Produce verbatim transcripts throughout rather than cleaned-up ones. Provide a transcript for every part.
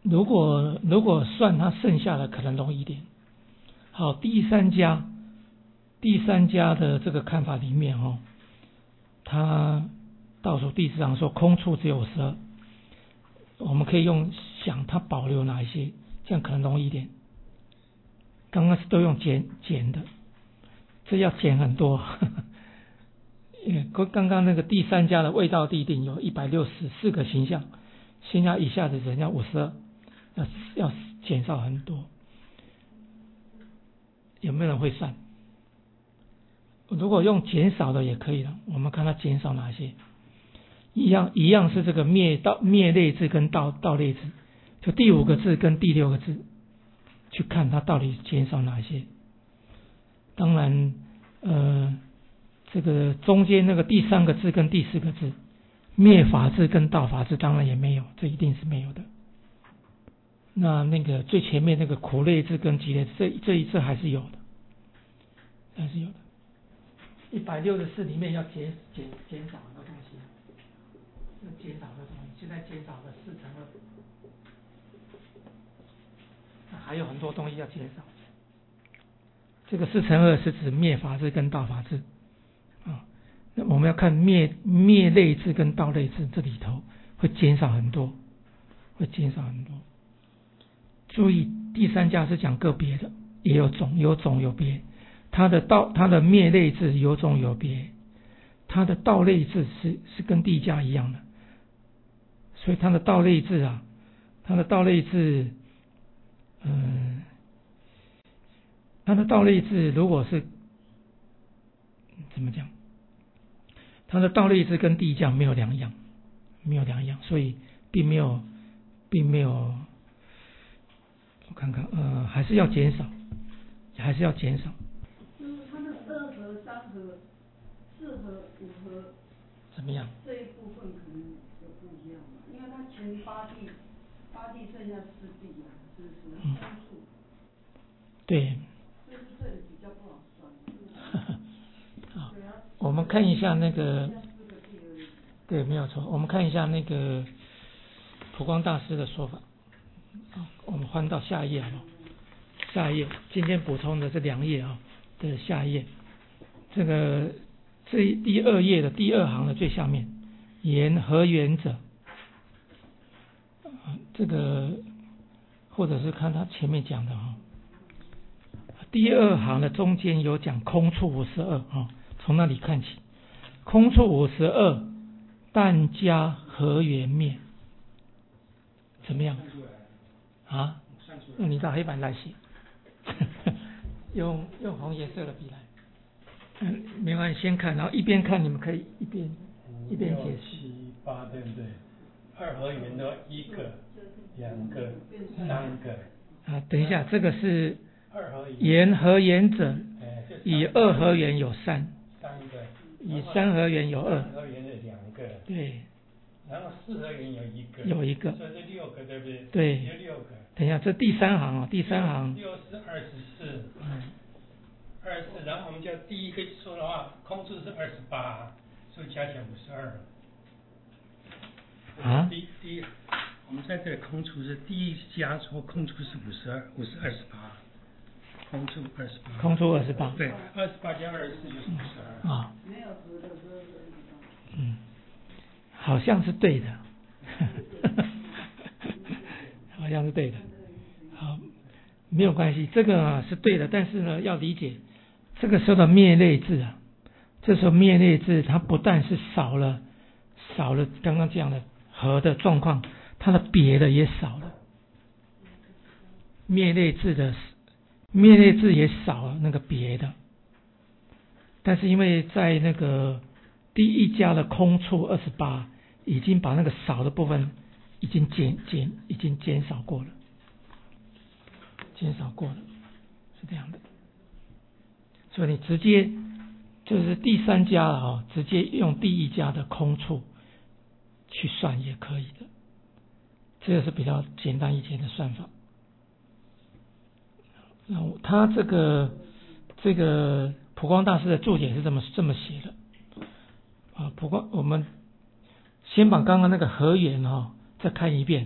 如果如果算它剩下的可能容易一点。好，第三家第三家的这个看法里面哦，他倒数第四行说空处只有五十二，我们可以用想它保留哪一些，这样可能容易一点。刚刚是都用减减的，这要减很多。刚刚那个第三家的味道地定有一百六十四个形象，现在一下子人家五十二，要要减少很多。有没有人会算？如果用减少的也可以了，我们看它减少哪些。一样一样是这个灭道灭类字跟道道类字，就第五个字跟第六个字，去看它到底减少哪些。当然，呃，这个中间那个第三个字跟第四个字，灭法字跟道法字当然也没有，这一定是没有的。那那个最前面那个苦类字跟集类字，这这一次还是有的，还是有的。一百六十四里面要减减减少很多东西，要减少的东西，现在减少了四乘二，还有很多东西要减少。这个四乘二是指灭法字跟道法字啊，那我们要看灭灭类字跟道类字，这里头会减少很多，会减少很多。注意，第三家是讲个别的，也有种，有种有别。它的道，它的灭类字有种有别，它的道类字是是跟第一家一样的，所以它的道类字啊，它的道类字，嗯，它的道类字如果是怎么讲？它的道类字跟第一家没有两样，没有两样，所以并没有，并没有。我看看，呃，还是要减少，还是要减少。 就是它那个二合、三合、四合、五合， 怎么样？ 这一部分可能有不一样嘛，因为它前八地，八地剩下四地啊，是不是？空处。 对。 就是这里比较不好算。 好，我们看一下那个，对，没有错。我们看一下那个普光大师的说法。我们翻到下一页好不好？下一页，今天补充的这两页啊的下一页，这个这第二页的第二行的最下面，言何缘者，这个或者是看他前面讲的哈，第二行的中间有讲空处五十二啊，从那里看起，空处五十二，但加何缘灭，怎么样？啊？那你到黑板来写，用用红颜色的笔来。嗯，没关系，先看，然后一边看，你们可以一边一边解释。 七八对不对？二合缘的一个、两个、三个。 啊，等一下，这个是二合缘。 言何缘者，以二合缘有三， 三个。 以三合缘有二。 三合缘的两个。 对。 然后四合缘有一个， 有一个， 所以这六个对不对？ 对， 有六个。 等一下，这第三行啊，第三行。 六是二十四，嗯，二十四，然后我们就第一个说的话，空处是二十八，所以加起来五十二。 啊？ 第第，我们在这里空处是第一家说空处是五十二，五是二十八，空处二十八。 空处二十八。 对，二十八加二十四就是五十二。 啊。 没有合的合的。 嗯。好像是对的，好像是对的。好，没有关系，这个啊是对的，但是呢要理解，这个时候的灭类字啊，这时候灭类字它不但是少了少了刚刚讲的和的状况，它的别的也少了。灭类字的灭类字也少了那个别的，但是因为在那个第一家的空处二十八。已经把那个少的部分已经减减已经减少过了，减少过了，是这样的。所以你直接就是第三家了哈，直接用第一家的空处去算也可以的，这个是比较简单一些的算法。然后他这个这个普光大师的注解是这么这么写的啊，普光我们。先把刚刚那个和缘哈再看一遍，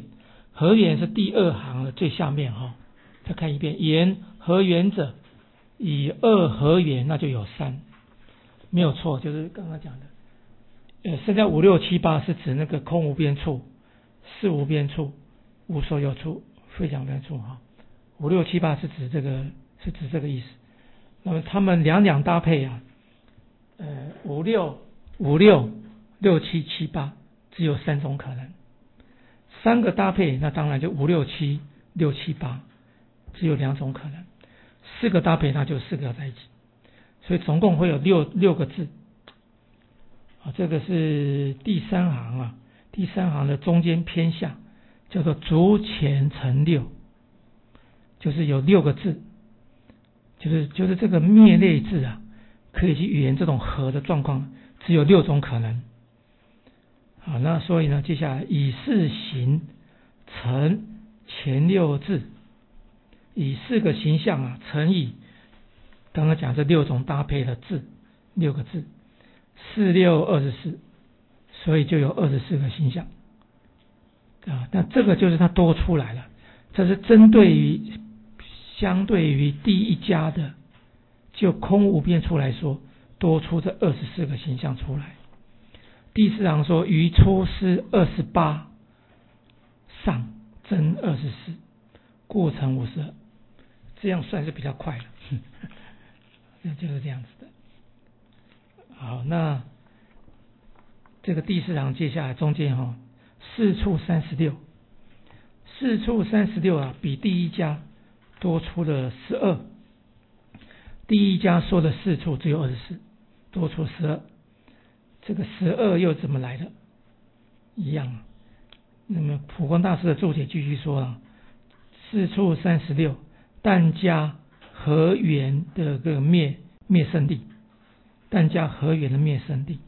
合圆是第二行的最下面哈、哦，再看一遍，言合圆者，以二合圆，那就有三，没有错，就是刚刚讲的。呃，剩下五六七八是指那个空无边处、事无边处、无所有处、非想边处哈。五六七八是指这个，是指这个意思。那么他们两两搭配啊，呃，五六五六六七七八只有三种可能。三个搭配，那当然就五六七六七八，只有两种可能。四个搭配，那就四个在一起，所以总共会有六六个字。啊，这个是第三行啊，第三行的中间偏下叫做足前成六，就是有六个字，就是就是这个灭类字啊，可以去语言这种合的状况，只有六种可能。好，那所以呢，接下来以四形成前六字，以四个形象啊乘以刚刚讲这六种搭配的字，六个字。四六二十四，所以就有二十四个形象啊。那这个就是它多出来了，这是针对于相对于第一家的就空无边处来说，多出这二十四个形象出来。第四行说余出师二十八，上增二十四，故乘五十二，这样算是比较快了，那就是这样子的。好，那这个第四行接下来中间哈、哦，四处三十六，四处三十六啊，比第一家多出了十二。第一家说的四处只有二十四，多出十二。这个十二又怎么来的？一样啊。那么普光大师的注解继续说啊，四处三十六，但加合圆的个灭灭胜地。但加合圆的灭胜地，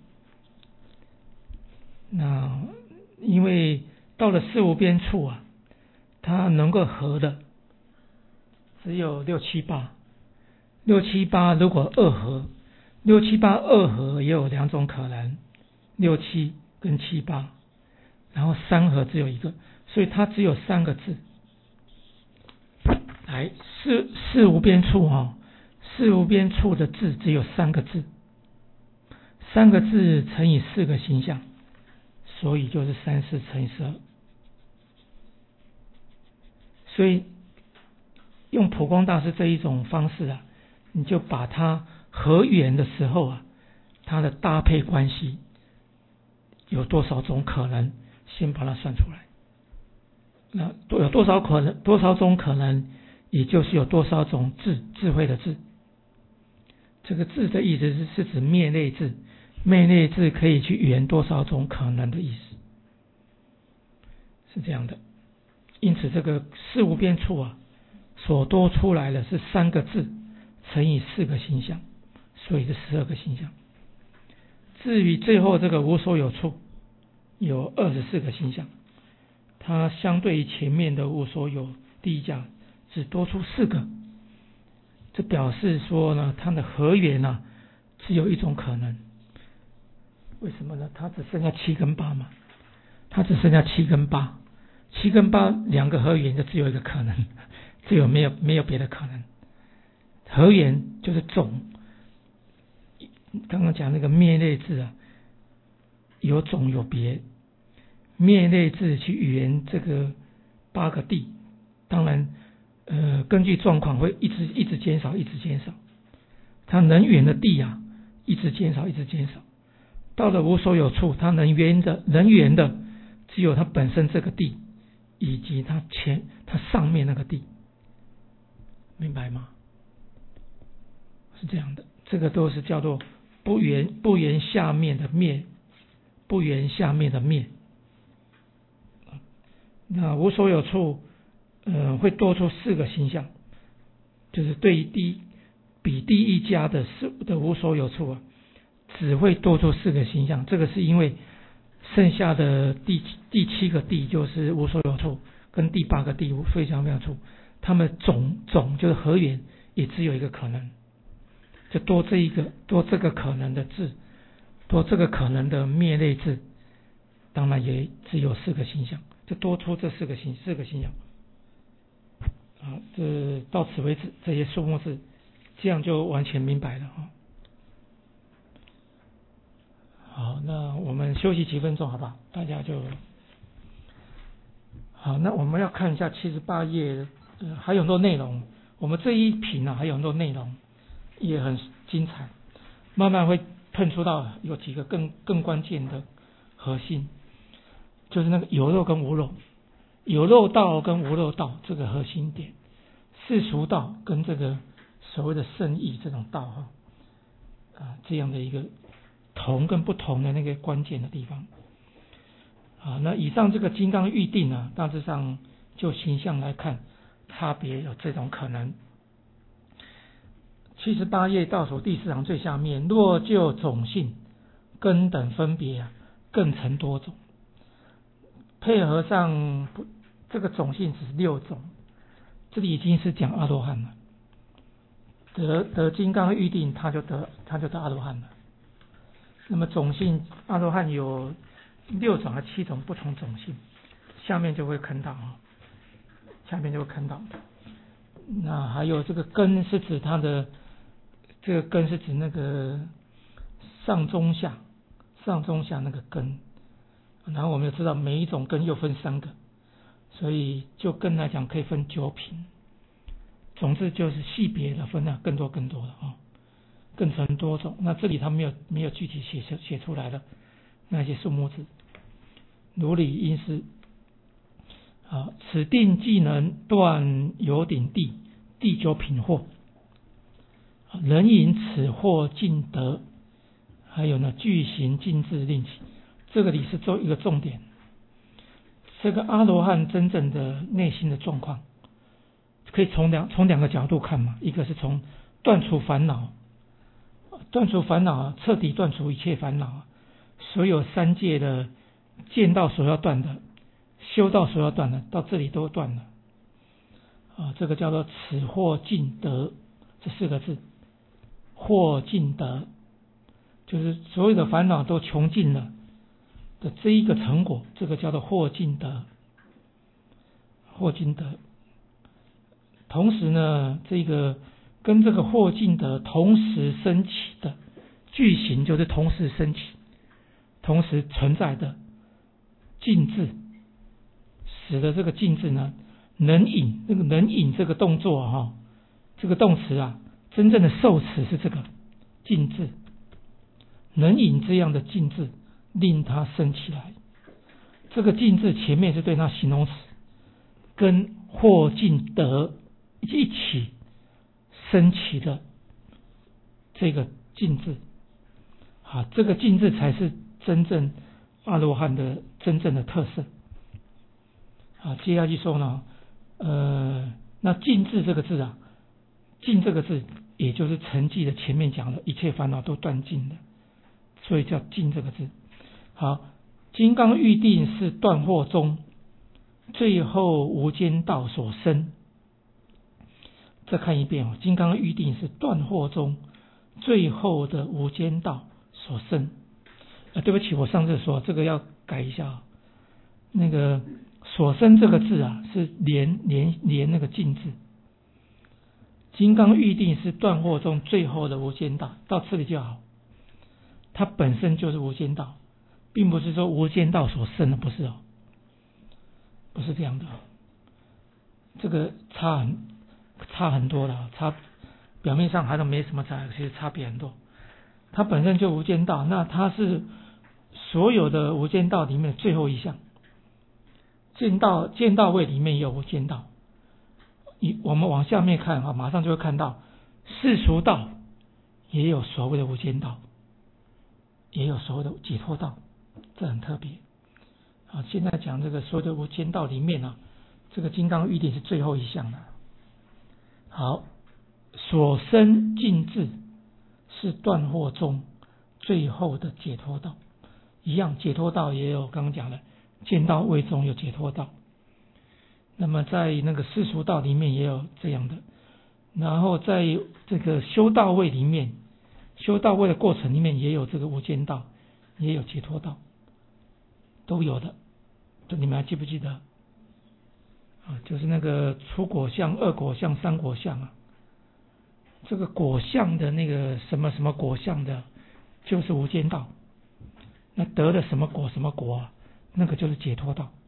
那因为到了四无边处啊，它能够合的只有六七八，六七八如果二合，六七八二合也有两种可能，六七跟七八，然后三合只有一个，所以它只有三个字。来，四四无边处啊，四无边处的字只有三个字。三个字乘以四个形象，所以就是三四乘以十二。所以用普光大师这一种方式啊，你就把它合圆的时候啊，它的搭配关系有多少种可能，先把它算出来。那有多少可能，多少种可能，也就是有多少种智智慧的智。这个智的意思是是指灭类智。灭类字可以去圆多少种可能的意思，是这样的。因此这个四无边处啊，所多出来的是三个字乘以四个形象，所以是十二个形象。至于最后这个无所有处有二十四个形象，它相对于前面的无所有第一家只多出四个，这表示说呢，它的合圆啊只有一种可能。为什么呢？它只剩下七跟八嘛，它只剩下七跟八，七跟八两个合圆就只有一个可能，只有没有没有别的可能。合圆就是总，刚刚讲那个灭类字啊，有总有别，灭类字去圆这个八个地，当然呃根据状况会一直一直减少，一直减少，它能圆的地啊一直减少，一直减少。到了无所有处，它能圆的能圆的只有它本身这个地，以及它前它上面那个地，明白吗？是这样的，这个都是叫做不圆不圆下面的灭，不圆下面的灭。那无所有处，呃，会多出四个形象，就是对于第一比第一家的四的无所有处啊。只会多出四个形象，这个是因为剩下的第第七个地就是无所有处，跟第八个地非常非常处，它们总总就是合圆也只有一个可能，就多这一个多这个可能的字，多这个可能的灭类字，当然也只有四个形象， 就多出这四个星四个星曜。啊，这到此为止，这些数目字，这样就完全明白了啊。好，那我们休息几分钟，好不好？大家就好。那我们要看一下七十八页，呃，还有很多内容。我们这一品呢、啊，还有很多内容，也很精彩。慢慢会碰触到有几个更更关键的核心，就是那个有肉跟无肉。有肉道跟无肉道这个核心点，世俗道跟这个所谓的圣义这种道哈啊这样的一个同跟不同的那个关键的地方啊。那以上这个金刚预定呢，大致上就形象来看，差别有这种可能。七十八页倒数第四行最下面，若就种性根等分别啊，更成多种。配合上这个种性只是六种，这里已经是讲阿罗汉了。得得金刚预定，他就得他就得阿罗汉了。那么种性阿罗汉有六种和七种不同种性，下面就会看到啊，下面就会看到。那还有这个根是指它的这个根是指那个上中下上中下那个根。然后我们也知道每一种根又分三个，所以就根来讲可以分九品。总之就是细别的分啊，更多更多的啊，更成多种。那这里他没有没有具体写写出来的那些数目字，如理应思。啊，此定技能断有顶地第九品惑，人引此惑尽得，还有呢具行尽智令起。这个里是做一个重点，这个阿罗汉真正的内心的状况，可以从两从两个角度看嘛，一个是从断除烦恼，断除烦恼，彻底断除一切烦恼，所有三界的见到所要断的，修道所要断的，到这里都断了，啊，这个叫做此惑尽得这四个字，惑尽得，就是所有的烦恼都穷尽了的这一个成果，这个叫做惑尽得，惑尽得。同时呢，这个跟这个惑尽得同时升起的具行，就是同时升起、同时存在的尽智，使得这个尽智呢，能引这个能引这个动作哈、哦，这个动词啊，真正的受词是这个尽智，能引这样的尽智。令它升起来，这个尽智前面是对它形容词，跟惑尽得一起升起的这个尽智，啊，这个尽智才是真正阿罗汉的真正的特色。啊，接下去说呢，呃，那尽智这个字啊，尽这个字也就是承继的前面讲的一切烦恼都断尽的，所以叫尽这个字。好，金刚预定是断惑中最后无间道所生。再看一遍哦，金刚预定是断惑中最后的无间道所生。啊，对不起，我上次说这个要改一下，那个所生这个字啊是连连连那个尽字。金刚预定是断惑中最后的无间道，到这里就好，它本身就是无间道。并不是说无间道所生的，不是哦，不是这样的，这个差很差很多了，差表面上还都没什么差，其实差别很多。它本身就无间道，那它是所有的无间道里面最后一项。见道见道位里面也有无间道，我们往下面看啊，马上就会看到世俗道也有所谓的无间道，也有所谓的解脱道。这很特别啊！现在讲这个所有的无间道里面啊，这个金刚预定是最后一项的。好，所生尽智是断惑中最后的解脱道，一样解脱道也有刚刚讲的见道位中有解脱道，那么在那个世俗道里面也有这样的，然后在这个修道位里面，修道位的过程里面也有这个无间道，也有解脱道，都有的， 就你们还记不记得？啊，就是那个初果相、二果相、三果相啊。这个果相的那个什么什么果相的，就是无间道。那得了什么果什么果啊？那个就是解脱道。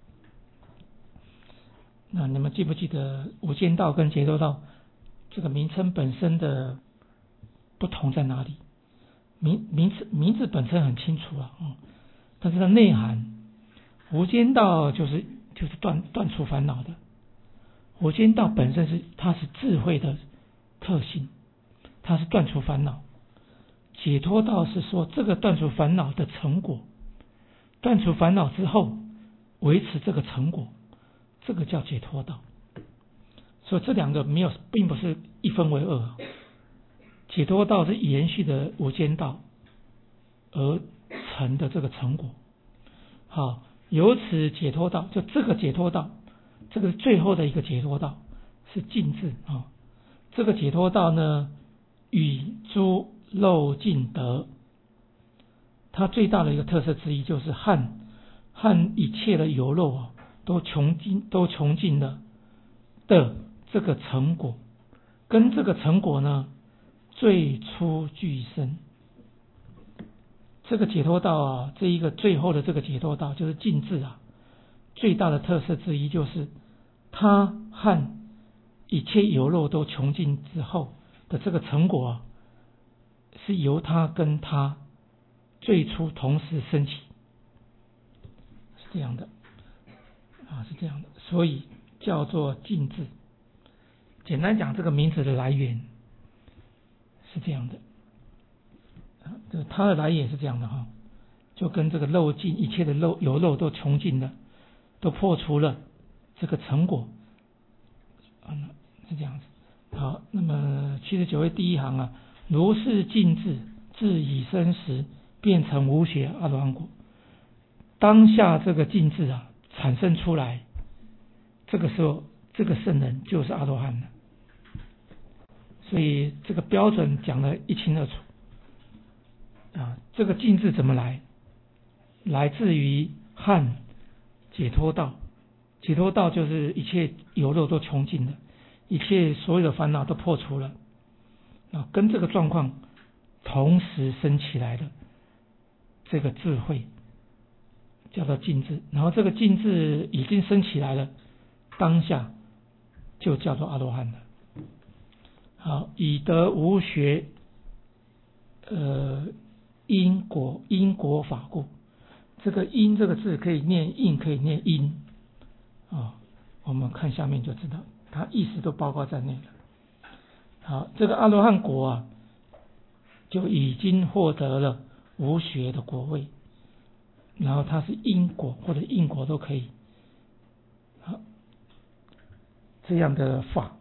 那你们记不记得无间道跟解脱道这个名称本身的不同在哪里？名名字名字本身很清楚了，嗯，但是它内涵，无间道就是就是断断除烦恼的。无间道本身是它是智慧的特性，它是断除烦恼。解脱道是说这个断除烦恼的成果，断除烦恼之后维持这个成果，这个叫解脱道。所以这两个没有，并不是一分为二。解脱道是延续的无间道而成的这个成果。好，由此解脱道，就这个解脱道，这个最后的一个解脱道是尽智啊。这个解脱道呢，与诸漏尽得，它最大的一个特色之一就是和和一切的有漏啊，都穷尽都穷尽了的这个成果，跟这个成果呢最初俱生。这个解脱道啊，这一个最后的这个解脱道就是尽智啊，最大的特色之一就是它和一切有漏都穷尽之后的这个成果啊，是由它跟它最初同时升起，是这样的啊，是这样的，所以叫做尽智。简单讲，这个名字的来源是这样的，啊，它的来源是这样的哈，就跟这个漏尽一切的漏有漏都穷尽了，都破除了这个成果，啊，是这样子。好，那么七十九页第一行啊，如是尽智，智已生时，变成无学阿罗汉果。当下这个尽智啊产生出来，这个时候这个圣人就是阿罗汉了。所以这个标准讲得一清二楚啊。这个尽智怎么来？来自于汉解脱道。解脱道就是一切有漏都穷尽了，一切所有的烦恼都破除了啊，跟这个状况同时升起来的这个智慧叫做尽智。然后这个尽智已经升起来了，当下就叫做阿罗汉了。好，以得无学，呃，因果因果法故。这个因这个字可以念印，可以念因啊、哦。我们看下面就知道，它意思都包括在内了。好，这个阿罗汉果啊，就已经获得了无学的果位，然后它是因果或者因果都可以。好，这样的法。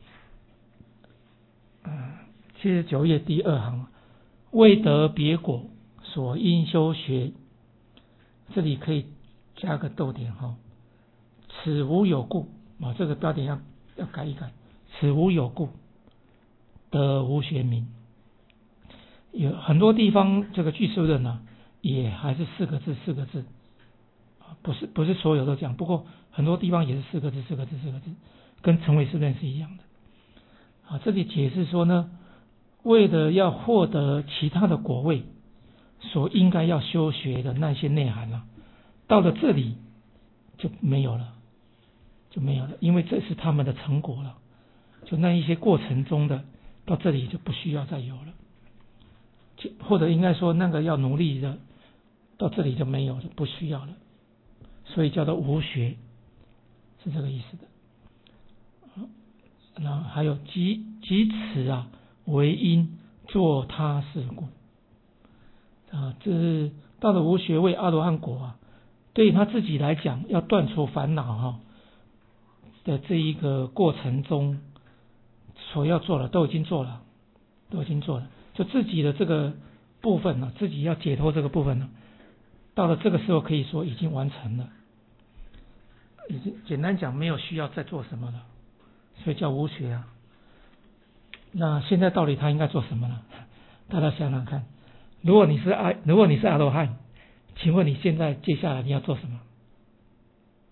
七十九页第二行，未得别果，所应修学。这里可以加个逗点哈，此无有故啊，这个标点要要改一改。此无有故，得无学名。有很多地方这个句式论呢，也还是四个字四个字啊，不是不是所有都这样，不过很多地方也是四个字四个字四个字，跟成唯识论是一样的。啊，这里解释说呢，为了要获得其他的果位，所应该要修学的那些内涵啊，到了这里就没有了，就没有了，因为这是他们的成果了。就那一些过程中的，到这里就不需要再有了，就或者应该说那个要努力的，到这里就没有了，不需要了，所以叫做无学，是这个意思的。然后还有即即此啊为因作他事故啊，这是到了无学位阿罗汉果啊，对于他自己来讲，要断除烦恼哈的这一个过程中，所要做的都已经做了，都已经做了，就自己的这个部分呢，自己要解脱这个部分呢，到了这个时候可以说已经完成了，已经简单讲没有需要再做什么了。所以叫无学啊。那现在到底他应该做什么呢？大家想想看，如果你是阿，如果你是阿罗汉，请问你现在接下来你要做什么？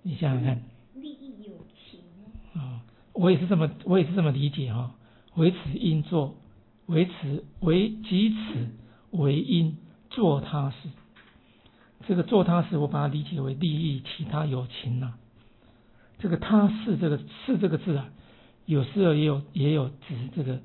你想想看。 利益有情啊、哦，我也是这么，我也是这么理解哈、哦。为此因作，为此为即此为因做他事。这个做他事，我把它理解为利益其他有情啊。这个他事，这个事这个字啊，有时候也有也有指这个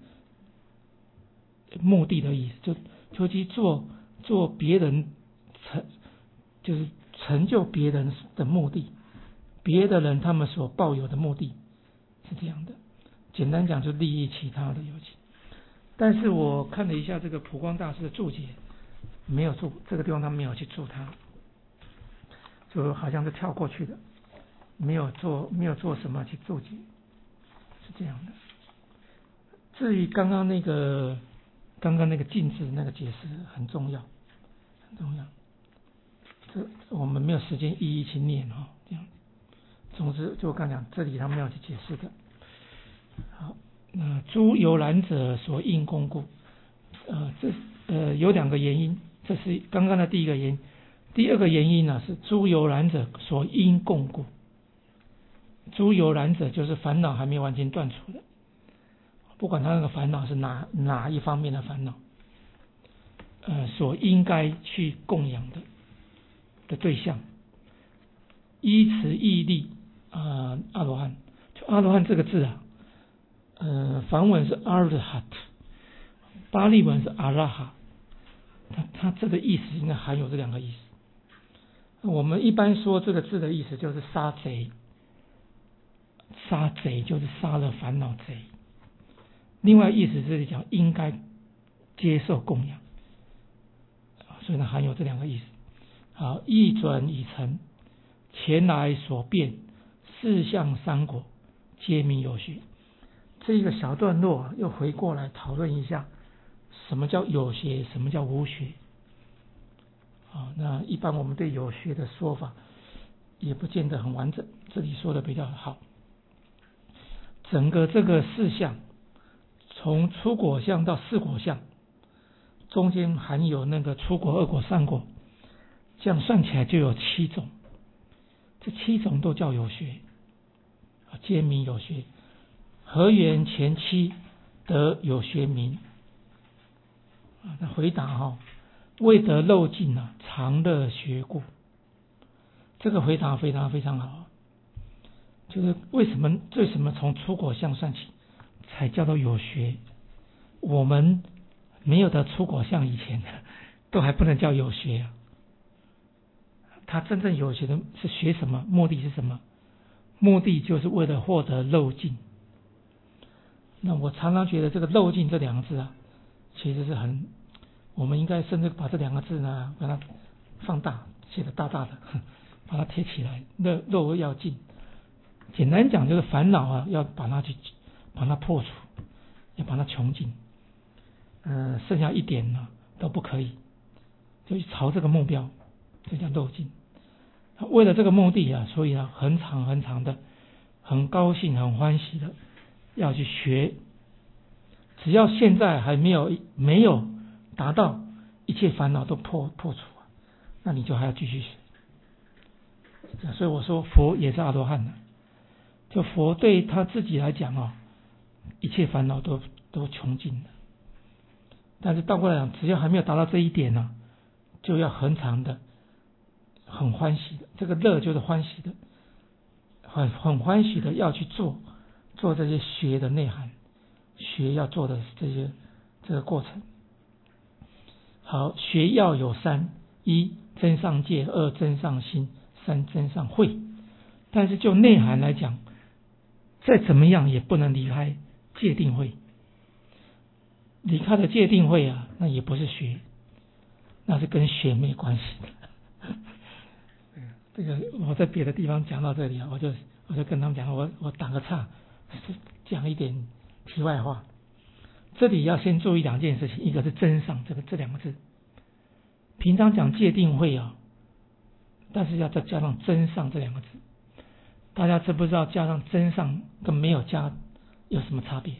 目的的意思，就就去做做别人成，就是成就别人的目的，别的人他们所抱有的目的是这样的。简单讲，就利益其他的有情。但是我看了一下这个普光大师的注解，没有注这个地方，他没有去注它，就好像是跳过去的，没有做没有做什么去注解，是这样的。至于刚刚那个刚刚那个禁止那个解释很重要，很重要。这我们没有时间一一去念哈，这样。总之，就我刚讲，这里他们要去解释的。好，那诸有染者所应供故，呃，这呃有两个原因，这是刚刚的第一个原因。第二个原因呢是诸有染者所应供故。诸有染者就是烦恼还没有完全断除的，不管他那个烦恼是哪哪一方面的烦恼，呃，所应该去供养的的对象，依此义力啊、呃，阿罗汉。就阿罗汉这个字啊。呃，梵文是阿罗哈，巴利文是阿拉哈，它它这个意思应该含有这两个意思。我们一般说这个字的意思就是杀贼，杀贼就是杀了烦恼贼。另外意思是讲应该接受供养，所以呢含有这两个意思。好，意准已成，前来所变四相三果，皆名有学。这一个小段落又回过来讨论一下，什么叫有学，什么叫无学。啊，那一般我们对有学的说法也不见得很完整，这里说的比较好。整个这个四相，从初果相到四果相，中间含有那个初果、二果、三果，这样算起来就有七种。这七种都叫有学，皆名有学。何缘前期得有学名？啊，那回答哈、哦，未得漏尽啊，常乐学故。这个回答非常非常好，就是为什么为什么从初果相算起才叫做有学？我们没有得初果相以前，都还不能叫有学啊。他真正有学的是学什么？目的是什么？目的就是为了获得漏尽。那我常常觉得这个漏尽这两个字啊，其实是很，我们应该甚至把这两个字呢，把它放大，写得大大的，把它贴起来。漏漏要尽，简单讲就是烦恼啊，要把它去把它破除，要把它穷尽。嗯、呃，剩下一点呢都不可以，就朝这个目标，这叫漏尽。为了这个目的啊，所以呢，很长很长的，很高兴、很欢喜的。要去学，只要现在还没有没有达到一切烦恼都破破除，那你就还要继续学。所以我说佛也是阿罗汉的，就佛对他自己来讲哦，一切烦恼都都穷尽了。但是倒过来讲，只要还没有达到这一点呢，就要很长的、很欢喜的，这个乐就是欢喜的，很很欢喜的要去做。做这些学的内涵，学要做的这些这个过程。好，学要有三：一真上戒，二真上心，三真上慧。但是就内涵来讲，再怎么样也不能离开戒定慧。离开了戒定慧啊，那也不是学，那是跟学没关系的。这个我在别的地方讲到这里啊，我就我就跟他们讲，我我打个岔。讲一点题外话，这里要先注意两件事情，一个是真上这个这两个字，平常讲戒定慧啊，但是要再加上真上这两个字，大家知不知道加上真上跟没有加有什么差别？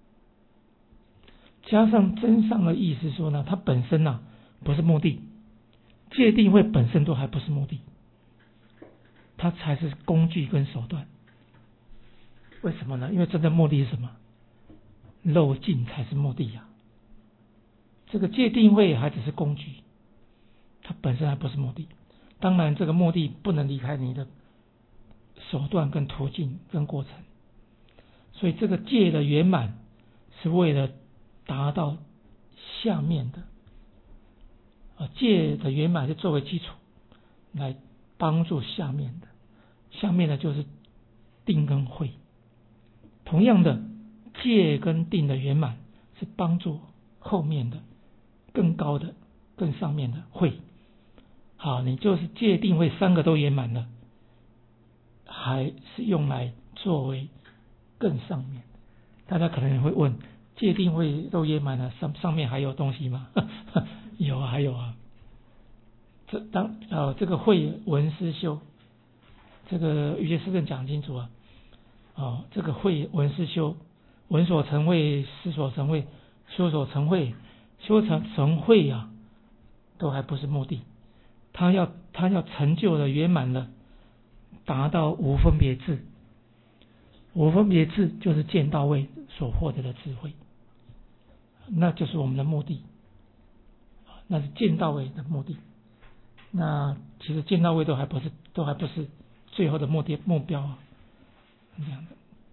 加上真上的意思说呢，它本身啊不是目的，戒定慧本身都还不是目的， 它才是工具跟手段。为什么呢？因为真的目的是什么？漏尽才是目的呀、啊。这个戒定慧还只是工具，它本身还不是目的。当然，这个目的不能离开你的手段跟途径跟过程。所以，这个戒的圆满是为了达到下面的啊，戒的圆满是作为基础来帮助下面的。下面的就是定跟慧。同样的，戒跟定的圆满是帮助后面的更高的更上面的慧。好，你就是戒定慧三个都圆满了，还是用来作为更上面。大家可能会问，戒定慧都圆满了，上上面还有东西吗？有啊，还有啊。这当呃这个慧闻思修，这个瑜伽师正讲清楚啊。哦，这个慧闻思修，闻所成慧，思所成慧，修所成慧，修成成慧啊，都还不是目的。他要他要成就了圆满了，达到无分别智。无分别智就是见到位所获得的智慧，那就是我们的目的，那是见到位的目的。那其实见到位都还不是都还不是最后的目的目标啊，这样的。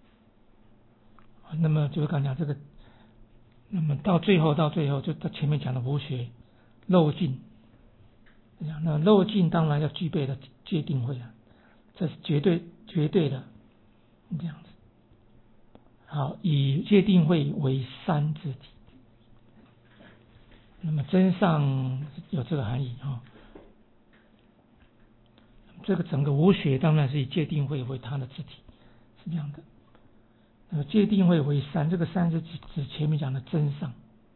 那么就是刚讲这个，那么到最后到最后就在前面讲的无学漏尽，那漏尽当然要具备的戒定慧啊，这是绝对绝对的这样子。好，以戒定慧为三之体。那么真上有这个含义啊。这个整个无学当然是以戒定慧为它的字体，是这样的。呃，戒定慧为三，这个三是指前面讲的真上。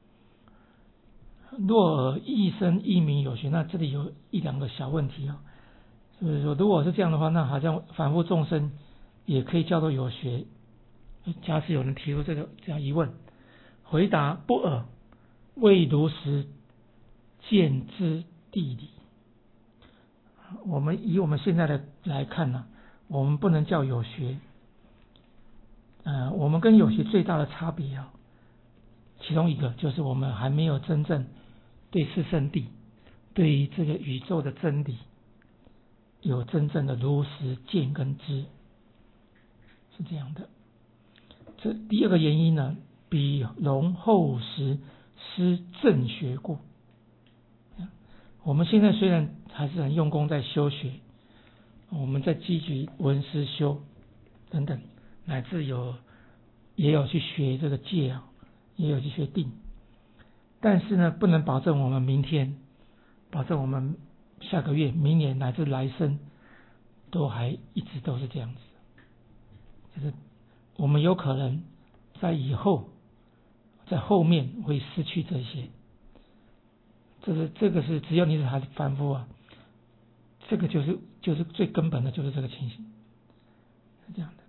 若尔一生一名有学，那这里有一两个小问题啊。所以说，如果是这样的话，那好像凡夫众生也可以叫做有学。假使有人提出这个这样疑问，回答不尔，未如实见之地理。我们以我们现在的来看呢、啊，我们不能叫有学。呃，我们跟有学最大的差别啊，其中一个就是我们还没有真正对四圣谛、对于这个宇宙的真理有真正的如实见跟知，是这样的。这第二个原因呢，比容后时失正学故。我们现在虽然还是很用功在修学，我们在积极闻思修等等，乃至有也有去学这个戒啊，也有去学定，但是呢，不能保证我们明天，保证我们下个月、明年乃至来生，都还一直都是这样子。就是我们有可能在以后，在后面会失去这些。这是这个是只要你是还是凡夫啊，这个就是就是最根本的就是这个情形，是这样的。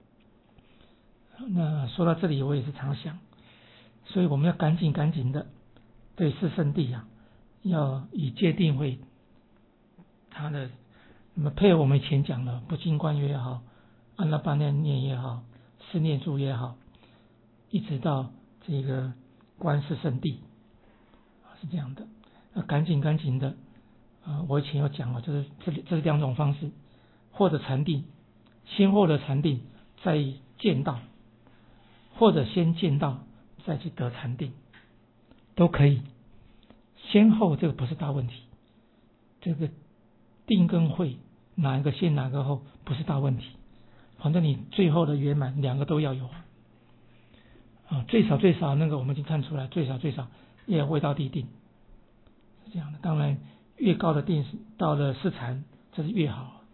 那说到这里，我也是常想，所以我们要赶紧赶紧的对四圣谛啊，要以戒定慧，他的那么配合我们以前讲的不净观也好，阿那般念也好，四念住也好，一直到这个观四圣谛，是这样的。要赶紧赶紧的，呃，我以前有讲了，就是这这是两种方式，或者禅定，先获得禅定，再见道，或者先见道，再去得禅定，都可以。先后这个不是大问题，这个定跟慧哪一个先哪个后不是大问题，反正你最后的圆满两个都要有啊，啊，最少最少那个我们已经看出来，最少最少也要未到地定。这样的，当然越高的定到了四禅，这是越好。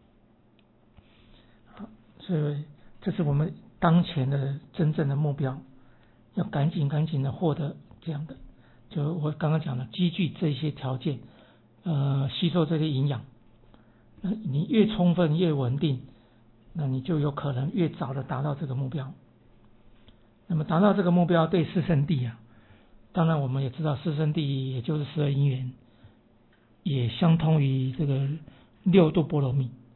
好，所以这是我们当前的真正的目标，要赶紧赶紧的获得这样的，就我刚刚讲的，积聚这些条件，呃，吸收这些营养，那你越充分越稳定，那你就有可能越早的达到这个目标。那么达到这个目标，对四圣谛啊。当然，我们也知道四圣谛也就是十二因缘，也相通于这个六度波罗蜜。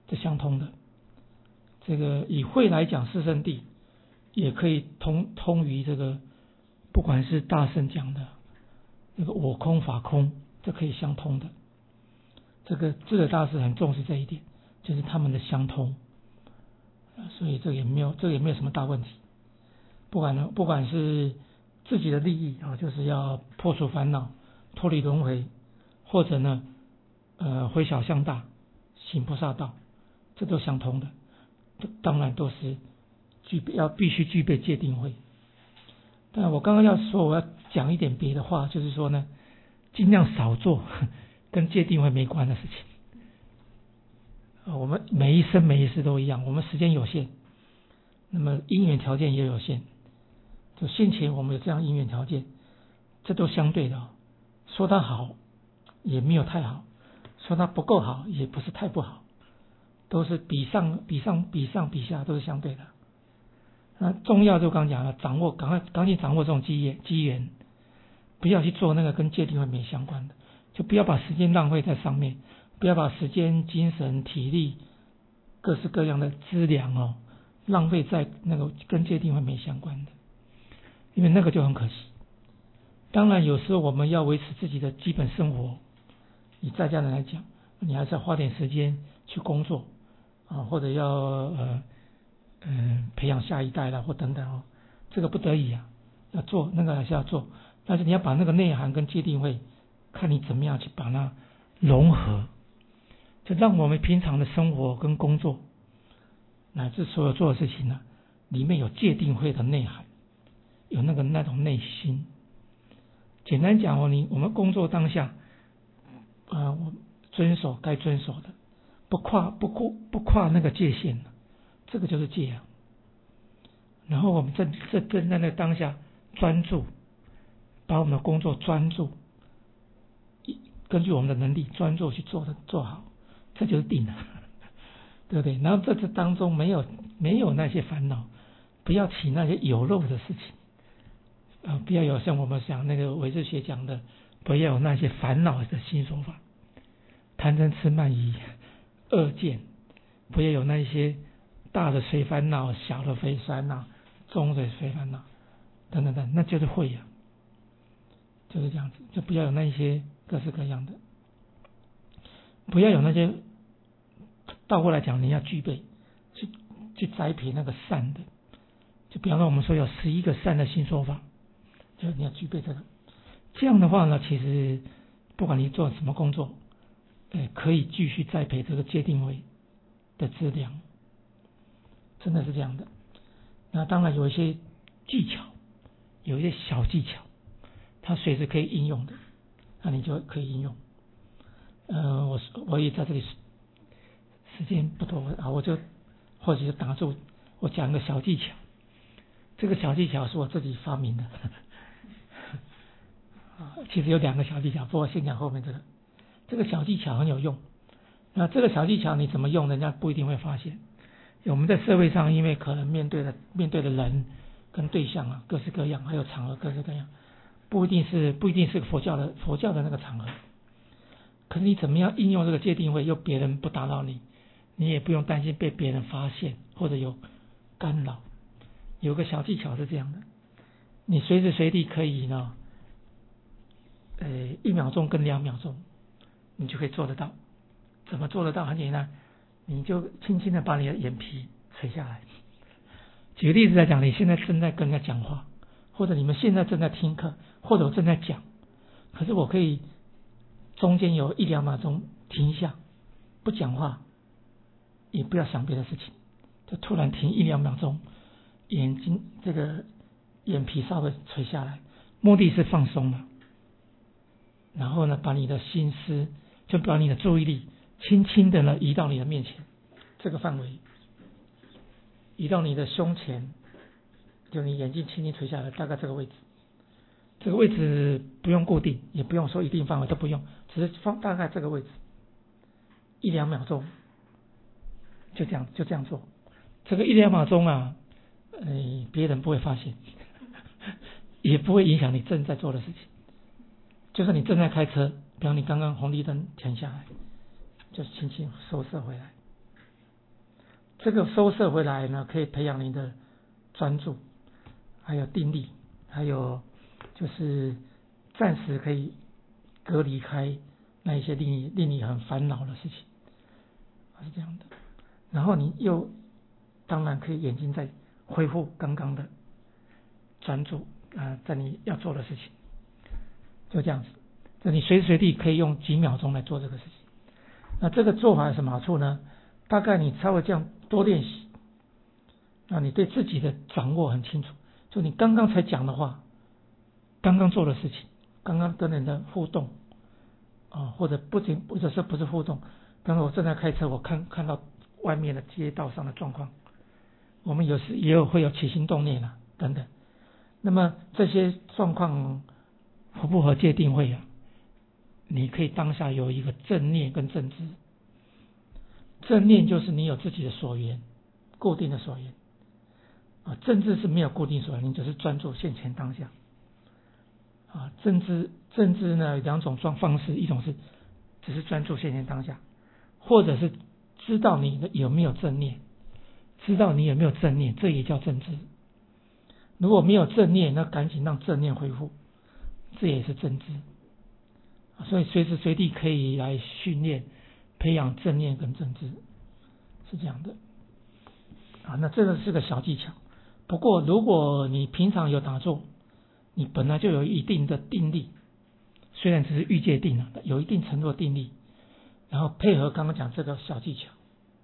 这相通的。这个以慧来讲，四圣谛也可以通通于这个，不管是大圣讲的那个我空法空，这可以相通的。这个智者大师很重视这一点，就是他们的相通，所以这也没有这也没有什么大问题。不管呢，不管是自己的利益啊，就是要破除烦恼、脱离轮回，或者呢，呃，回小向大、行菩萨道，这都相通的。当然都是具备要必须具备戒定慧。但我刚刚要说，我要讲一点别的话，就是说呢，尽量少做跟戒定慧没关的事情。我们每一生每一世都一样，我们时间有限，那么因缘条件也有限。就先前我们有这样因缘条件，这都相对的。说它好，也没有太好；说它不够好，也不是太不好。都是比上比上比上比下，都是相对的。那重要就刚讲了，掌握赶快赶紧掌握这种机缘机缘，不要去做那个跟戒定慧没相关的，就不要把时间浪费在上面，不要把时间、精神、体力各式各样的资粮哦浪费在那个跟戒定慧没相关的，因为那个就很可惜。当然有时候我们要维持自己的基本生活，以在家人来讲，你还是要花点时间去工作啊，或者要呃呃培养下一代啦，或等等哦，这个不得已啊，要做那个还是要做，但是你要把那个内涵跟戒定慧，看你怎么样去把它融合，就让我们平常的生活跟工作，乃至所有做的事情呢，里面有戒定慧的内涵，有那个那种内心。简单讲哦，你我们工作当下，呃，我遵守该遵守的。不跨不过不跨那个界限，这个就是戒啊。然后我们在在在那个当下专注，把我们的工作专注，根据我们的能力专注去做的做好，这就是定了，对不对？然后在这当中没有没有那些烦恼，不要起那些有漏的事情啊、呃，不要有像我们讲那个唯识学讲的，不要有那些烦恼的新说法，贪嗔痴慢疑。恶见，不要有那些大的随烦恼、小的非烦恼、中的非烦恼等等等，那就是慧呀、啊，就是这样子，就不要有那些各式各样的，不要有那些倒过来讲，你要具备去去栽培那个善的，就比方说我们说有十一个善的新说法，就是你要具备这个，这样的话呢，其实不管你做什么工作。呃，可以继续栽培这个戒定慧的资粮，真的是这样的。那当然有一些技巧，有一些小技巧，它随时可以应用的，那你就可以应用。呃，我我也在这里时间不多啊，我就或者是打住，我讲个小技巧。这个小技巧是我自己发明的，啊，其实有两个小技巧，不过先讲后面这个。这个小技巧很有用，那这个小技巧你怎么用，人家不一定会发现。我们在社会上，因为可能面对的面对的人跟对象啊，各式各样，还有场合各式各样，不一定是不一定是佛教的佛教的那个场合。可是你怎么样应用这个戒定慧，又别人不打扰你，你也不用担心被别人发现或者有干扰。有个小技巧是这样的，你随时随地可以呢，呃，一秒钟跟两秒钟。你就可以做得到。怎么做得到？很简单，你就轻轻的把你的眼皮垂下来。举个例子来讲，你现在正在跟人家讲话，或者你们现在正在听课，或者我正在讲，可是我可以中间有一两秒钟停一下，不讲话，也不要想别的事情，就突然停一两秒钟，眼睛这个眼皮稍微垂下来，目的是放松嘛。然后呢，把你的心思，就把你的注意力，轻轻的呢移到你的面前，这个范围，移到你的胸前，就你眼睛轻轻垂下来，大概这个位置。这个位置不用固定，也不用说一定范围都不用，只是放大概这个位置，一两秒钟，就这样就这样做。这个一两秒钟啊，呃，别人不会发现，也不会影响你正在做的事情。就算你正在开车，比方你刚刚红绿灯停下来，就是轻轻收摄回来， 这个收摄回来呢，可以培养你的专注，还有定力，还有就是暂时可以隔离开那一些令你令你很烦恼的事情，是这样的。然后你又当然可以眼睛再恢复刚刚的专注啊、呃，在你要做的事情，就这样子。这你随时随地可以用几秒钟来做这个事情。那这个做法有什么好处呢？大概你稍微这样多练习，那你对自己的掌握很清楚。就你刚刚才讲的话，刚刚做的事情，刚刚跟人的互动啊，或者不仅或者是不是互动，刚刚我正在开车，我看看到外面的街道上的状况，我们有时也有会有起心动念啊等等。那么这些状况符不符合戒定慧啊？你可以当下有一个正念跟正知。正念就是你有自己的所缘，固定的所缘啊。正知是没有固定所缘，你只是专注现前当下啊。正知正知呢有两种状方式，一种是只是专注现前当下，或者是知道你的有没有正念，知道你有没有正念，这也叫正知。如果没有正念，那赶紧让正念恢复，这也是正知。所以随时随地可以来训练培养正念跟正知，是这样的啊。那这个是个小技巧，不过如果你平常有打坐，你本来就有一定的定力，虽然只是欲界定了，有一定程度的定力，然后配合刚刚讲这个小技巧，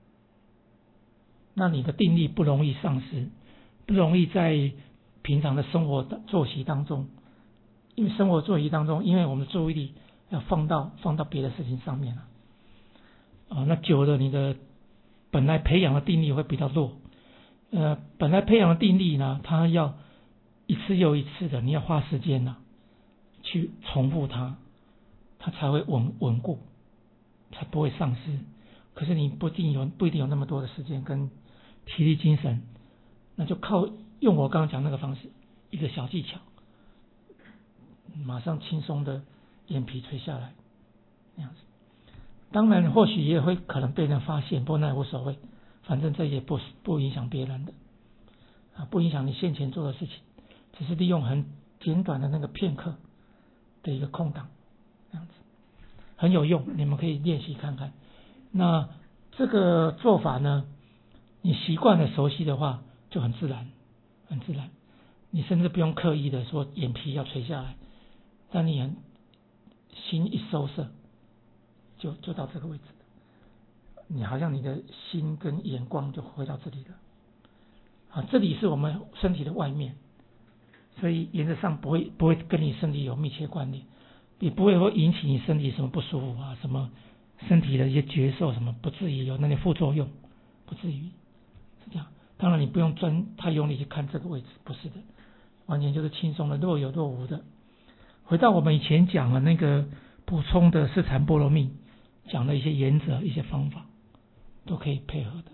那你的定力不容易丧失，不容易在平常的生活作息当中，因为生活作息当中，因为我们的注意力要放到放到别的事情上面了啊，那久了你的本来培养的定力会比较弱，呃，本来培养的定力呢，它要一次又一次的，你要花时间呢、啊、去重复它，它才会稳稳固，才不会丧失。可是你不一定有不一定有那么多的时间跟体力精神，那就靠用我刚刚讲那个方式，一个小技巧，马上轻松的眼皮垂下来，那样子。当然或许也会可能被人发现，不过那也无所谓，反正这也不不影响别人的啊，不影响你现前做的事情，只是利用很简短的那个片刻的一个空档，这样子很有用，你们可以练习看看。那这个做法呢，你习惯了熟悉的话就很自然，很自然，你甚至不用刻意的说眼皮要垂下来，但你很心一收摄，就就到这个位置，你好像你的心跟眼光就回到这里了啊，这里是我们身体的外面，所以原则上不会不会跟你身体有密切关联，也不会说引起你身体什么不舒服啊，什么身体的一些觉受什么，不至于有那些副作用，不至于是这样。当然你不用专太用力去看这个位置，不是的，完全就是轻松的，若有若无的。回到我们以前讲的那个补充的四禅波罗蜜，讲的一些原则、一些方法，都可以配合的。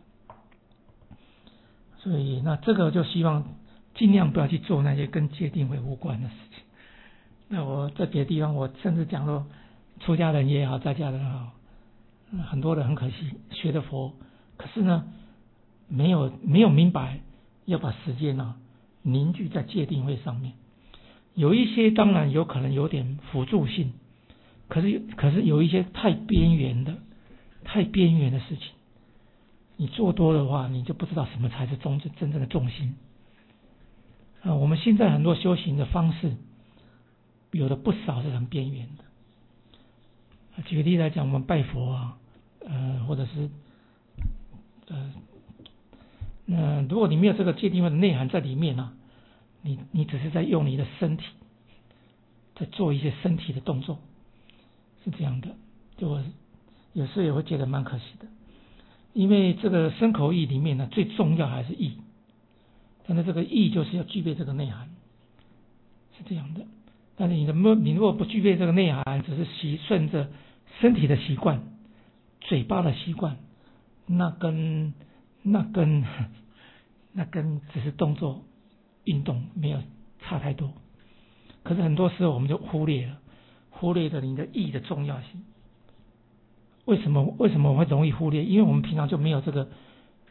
所以那这个就希望尽量不要去做那些跟戒定慧无关的事情。那我在别的地方，我甚至讲说，出家人也好，在家人也好，很多人很可惜学的佛，可是呢，没有没有明白要把时间啊凝聚在戒定慧上面。有一些当然有可能有点辅助性，可是可是有一些太边缘的、太边缘的事情，你做多的话，你就不知道什么才是真真正的重心。啊，我们现在很多修行的方式，有的不少是很边缘的。举个例来讲，我们拜佛啊，呃，或者是呃，那如果你没有这个戒定慧的内涵在里面啊，你你只是在用你的身体，在做一些身体的动作，是这样的。就我有时候也会觉得蛮可惜的，因为这个身口意里面呢，最重要还是意，但是这个意就是要具备这个内涵，是这样的。但是你的你如果不具备这个内涵，只是习顺着身体的习惯、嘴巴的习惯，那跟那跟那跟只是动作运动没有差太多。可是很多时候我们就忽略了，忽略了你的意的重要性。为什么为什么我会容易忽略？因为我们平常就没有这个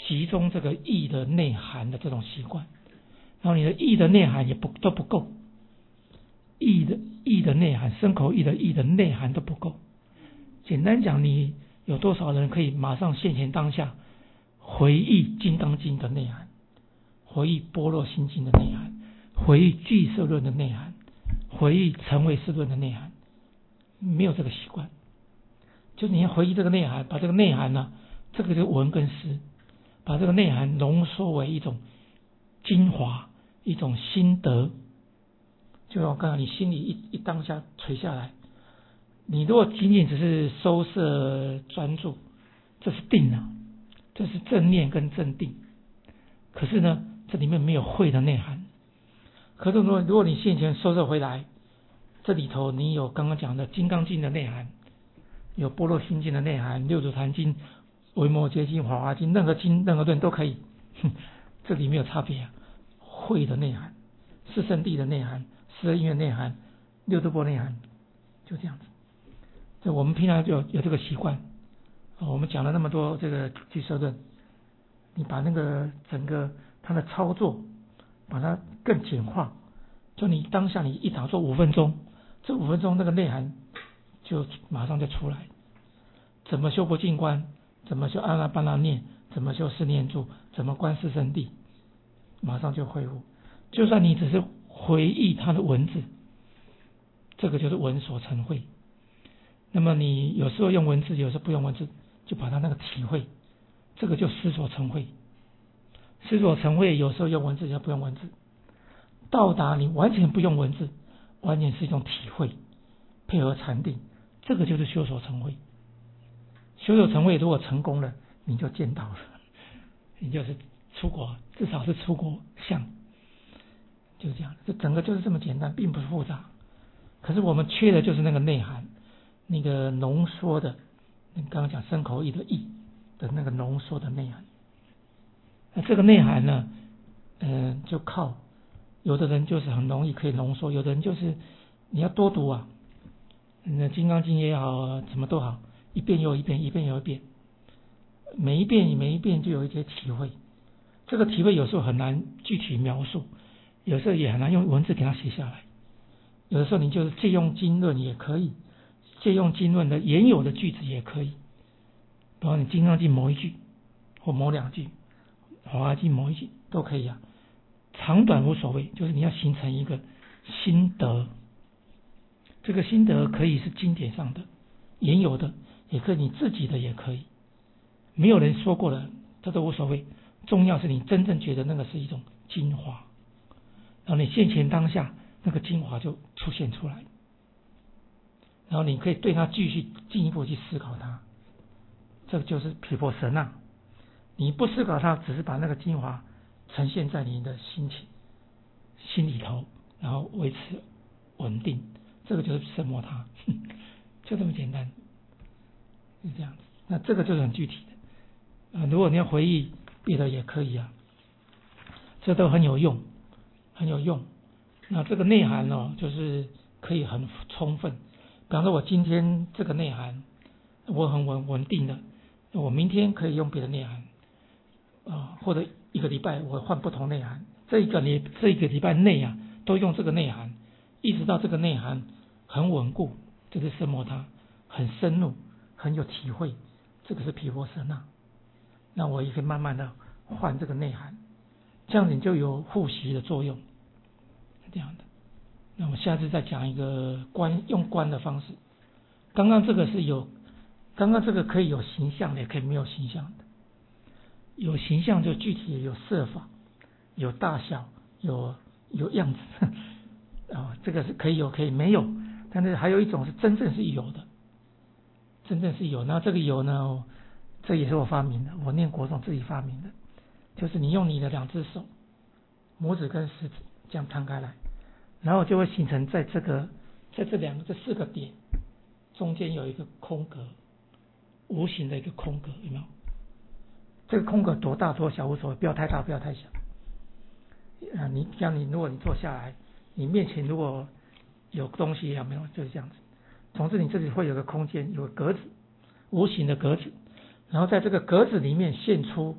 集中这个意的内涵的这种习惯，然后你的意的内涵也不都不够，意的意的内涵，身口意的意的内涵都不够。简单讲，你有多少人可以马上现前当下回忆《金刚经》的内涵，回忆《般若心经》的内涵，回忆《俱舍论》的内涵，回忆《成唯识论》的内涵？没有这个习惯。就是你要回忆这个内涵，把这个内涵呢，这个就是文跟思，把这个内涵浓缩为一种精华，一种心得。就像我刚才你心里一一当下垂下来，你如果仅仅只是收摄专注，这是定啊，这是正念跟正定。可是呢，这里面没有慧的内涵。可是如果如果你现前收摄回来，这里头你有刚刚讲的《金刚经》的内涵，有《般若心经》的内涵，《六祖坛经》、《维摩诘经》、《华华经》，任何经任何论都可以。哼，这里没有差别啊。慧的内涵，四圣谛的内涵，十二因缘内涵，六度波内涵，就这样子。这我们平常就有有这个习惯。我们讲了那么多这个俱舍论，你把那个整个它的操作，把它更简化。就你当下你一场做五分钟，这五分钟那个内涵就马上就出来。怎么修不净观？怎么修阿那般那念？怎么修四念住？怎么观四圣谛？马上就恢复。就算你只是回忆它的文字，这个就是文所成慧。那么你有时候用文字，有时候不用文字，就把它那个体会，这个就思所成慧。思所成慧有时候用文字，有时候不用文字。到达你完全不用文字，完全是一种体会，配合禅定，这个就是修所成慧。修所成慧如果成功了，你就见到了，你就是出国，至少是出国相，就是这样。这整个就是这么简单，并不是复杂。可是我们缺的就是那个内涵，那个浓缩的，你刚刚讲身口意的意的那个浓缩的内涵。那这个内涵呢，嗯、呃，就靠有的人就是很容易可以浓缩，有的人就是你要多读啊，那《金刚经》也好，什么都好，一遍又一遍，一遍又一遍，每一遍每一遍就有一些体会。这个体会有时候很难具体描述，有时候也很难用文字给它写下来。有的时候你就是借用经论也可以，借用经论的原有的句子也可以，比方你《金刚经》某一句或某两句，《华华经》某一句都可以啊。长短无所谓，就是你要形成一个心得。这个心得可以是经典上的原有的，也可以你自己的也可以，没有人说过的这都无所谓，重要是你真正觉得那个是一种精华，然后你现前当下那个精华就出现出来，然后你可以对它继续进一步去思考它，这个就是毗婆舍那。你不思考它，只是把那个精华呈现在你的心情心里头，然后维持稳定，这个就是摄摩他，就这么简单，是这样子。那这个就是很具体的、呃、如果你要回忆别的也可以啊，这都很有用很有用。那这个内涵呢、哦，就是可以很充分。比方说我今天这个内涵我很稳稳定的，我明天可以用别的内涵、呃、或者一个礼拜我换不同内涵，这一个礼这一个礼拜内啊都用这个内涵，一直到这个内涵很稳固，这是摄摩他，很深入，很有体会，这个是毗婆舍那。那我也可以慢慢的换这个内涵，这样你就有复习的作用，是这样的。那我下次再讲一个观用观的方式。刚刚这个是有，刚刚这个可以有形象的，也可以没有形象的。有形象就具体有色法，有大小，有有样子啊、哦，这个是可以有可以没有，但是还有一种是真正是有的，真正是有。那这个有呢，这也是我发明的，我念国中自己发明的，就是你用你的两只手，拇指跟食指这样摊开来，然后就会形成在这个在这两个这四个点中间有一个空格，无形的一个空格，有没有？这个空格多大多小无所谓，不要太大不要太小。啊，你像你如果你坐下来，你面前如果有东西有没有，就是这样子。总之你这里会有个空间，有个格子，无形的格子，然后在这个格子里面现出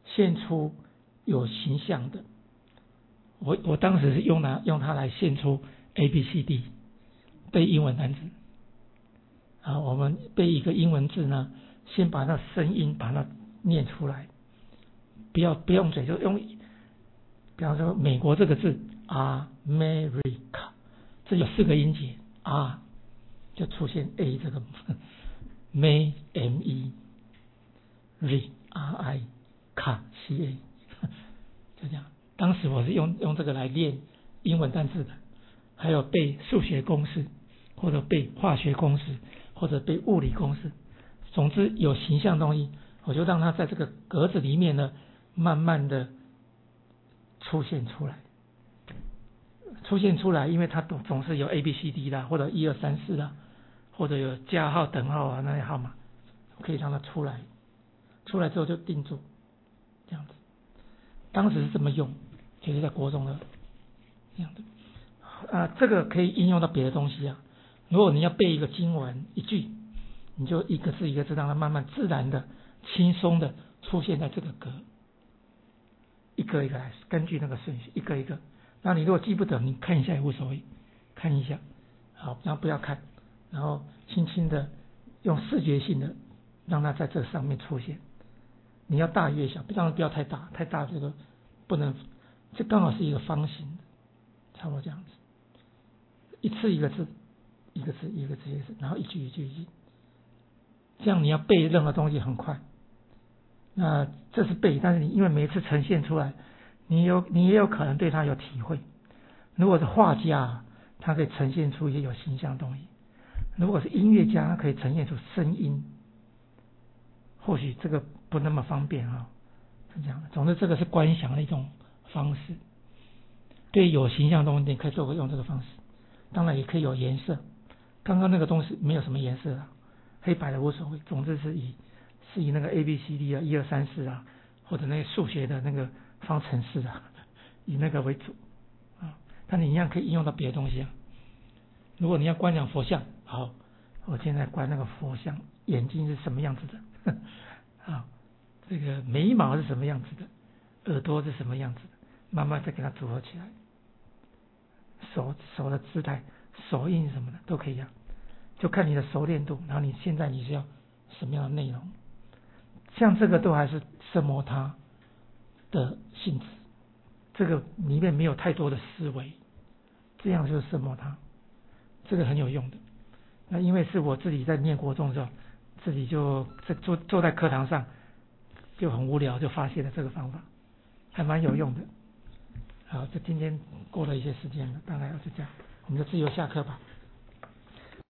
现出有形象的。我我当时是用它用它来现出 A B C D 背英文单词。啊，我们背一个英文字呢，先把那声音把它念出来，不要不用嘴，就用，比方说美国这个字 America， 这有四个音节 R， 就出现 A 这个 May M E R R I C C A， 就这样。当时我是用用这个来练英文单字的，还有背数学公式，或者背化学公式，或者背物理公式。总之有形象东西，我就让它在这个格子里面呢，慢慢的出现出来，出现出来，因为它总总是有 A B C D 啦，或者一二三四啦，或者有加号等号啊那些号码，可以让它出来，出来之后就定住，这样子。当时是这么用，就是在国中的这样子。啊，这个可以应用到别的东西啊。如果你要背一个经文一句，你就一个字一个字让它慢慢自然的、轻松的出现在这个格，一个一个来，根据那个顺序，一个一个。那你如果记不得，你看一下也无所谓，看一下，好，然后不要看，然后轻轻的用视觉性的让它在这上面出现。你要大越小，当然不要太大，太大这个不能，这刚好是一个方形的，差不多这样子，一次一个字，一个字一个字一个字，然后一句一句一句，这样你要背任何东西很快。那这是背，但是你因为每一次呈现出来，你有你也有可能对它有体会。如果是画家，他可以呈现出一些有形象的东西；如果是音乐家，他可以呈现出声音。或许这个不那么方便啊，是这样的。总之，这个是观想的一种方式。对有形象的东西，你可以做个用这个方式。当然也可以有颜色。刚刚那个东西没有什么颜色啊，黑白的无所谓。总之是以是以那个 A B C D 啊，一二三四啊，或者那个数学的那个方程式啊，以那个为主啊。但你一样可以应用到别的东西啊。如果你要观想佛像，好，我现在观那个佛像，眼睛是什么样子的？啊，这个眉毛是什么样子的，耳朵是什么样子的，慢慢再给它组合起来。手手的姿态、手印什么的都可以啊，就看你的熟练度，然后你现在你是要什么样的内容。像这个都还是色摩他的性质，这个里面没有太多的思维，这样就是色摩他，这个很有用的。那因为是我自己在念国中的时候，自己就在坐坐在课堂上就很无聊，就发现了这个方法，还蛮有用的。好，这今天过了一些时间了，大概就这样，我们就自由下课吧。